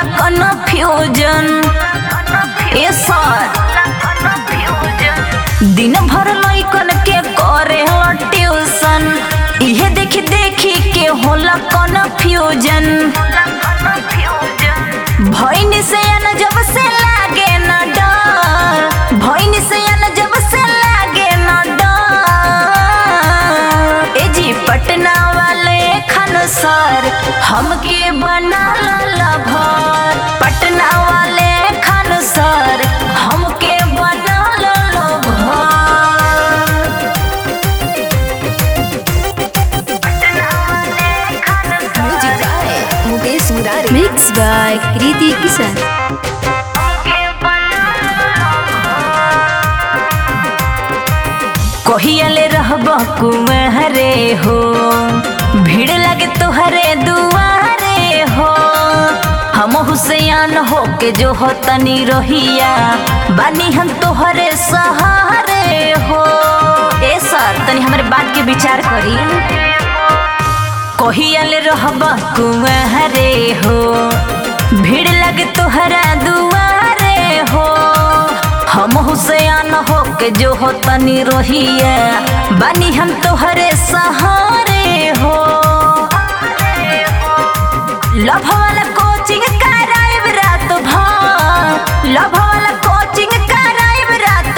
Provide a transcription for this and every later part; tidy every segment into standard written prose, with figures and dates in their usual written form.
Confusion. ए सर दिन भर लइकन के करे ट्यूशन, इहे देखी देखी के होला कन्फ्यूजन। भईन से न जब से लागे न डर, भईन से न जब से लागे न डर। ए जी पटना वाले खान सर हमके बना लभर, पटना वाले खान सर हमके बना lover. Mukesh Murari mix by Kriti Kishan. कहियाले रहब कुंवरे हो, भीड़ लगे तोहरे दुआरे हो। हम हुसैन हो के जो हो तनी रहिया, बानी हम तोहरे सहारे हो। ए सर तनी हमारे बात के विचार करी। कहियाले रहब कुंवरे हो, भीड़ लगे तोहरा दुआरे हो। हम हुसैन हो के जो हो तनी रहिया, बानी हम तोहरे सहारे हो। लव वाला कोचिंग कराइब रात भर, लव वाला कोचिंग कराइब रात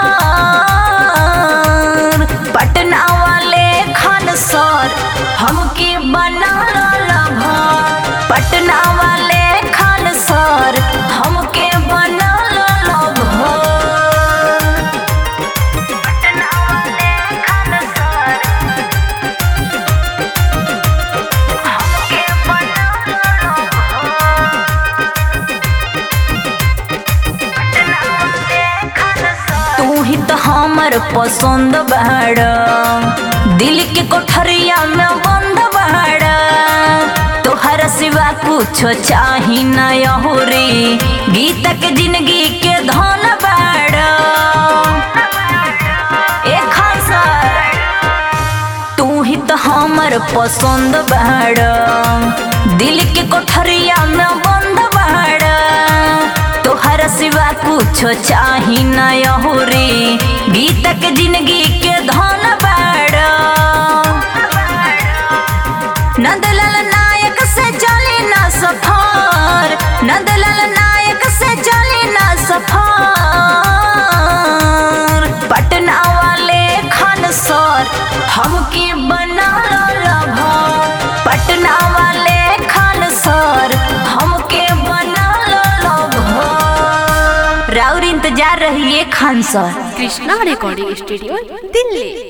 भर। पटना वाले खान सर हमके बना लभर, पटना वाले खान सर हमके बना हमर पसंद बाड़ा, दिल के कोठरिया में बंद बाड़ा। तोहरा सिवा कुछ चाही न यहुरी, गीता के जिंदगी के धन बाड़ा। ए खान सर तू ही तो हमर पसंद बाड़ा, दिल के कोठरिया में बंद बाड़ा। तोहरा सिवा कुछ चाही न यहुरी, गीता के जिंदगी के धन बाड़ा। नंदलाल नायक से चली ना सफर, नंदलाल नायक से चली ना सफर। पटना वाले खान सर हमके बना लभर, पटना वाले खान सर हमके बना लभर। राउर इंतजार रहिए Khan sir. Krishna recording studio Delhi.